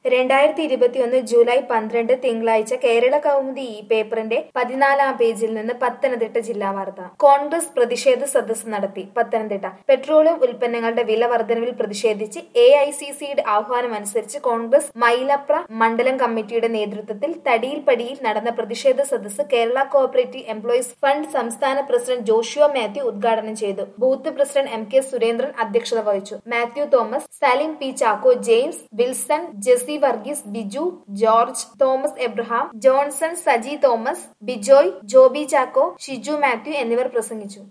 2021 July 12 തിങ്കളാഴ്ച കേരള കൗമുദി ഈ പേപ്പറിന്റെ 14-ാം പേജിൽ നിന്ന് പത്തനംതിട്ട ജില്ലാ വാർത്ത. കോൺഗ്രസ് പ്രതിഷേധ സദസ്സ് നടത്തി. പത്തനംതിട്ട പെട്രോളിയം ഉൽപ്പന്നങ്ങളുടെ വില വർധനവിൽ പ്രതിഷേധിച്ച് AICCയുടെ ആഹ്വാനമനുസരിച്ച് കോൺഗ്രസ് മൈലപ്ര മണ്ഡലം കമ്മിറ്റിയുടെ നേതൃത്വത്തിൽ തടിയിൽപടിയിൽ നടന്ന പ്രതിഷേധ സദസ്സ് കേരള കോഓപ്പറേറ്റീവ് എംപ്ലോയീസ് ഫണ്ട് സംസ്ഥാന പ്രസിഡന്റ് ജോഷുവ മാത്യു ഉദ്ഘാടനം ചെയ്തു. ബൂത്ത് പ്രസിഡന്റ് MK സുരേന്ദ്രൻ അധ്യക്ഷത വഹിച്ചു. Mathew Thomas, Salim P Chacko, James, Wilson, Jessy Varghese, Biju, George, Thomas Abraham, Johnson, Saji Thomas, Bijoy, Joby Chacko, Shiju Mathew എന്നിവർ പ്രസംഗിച്ചു.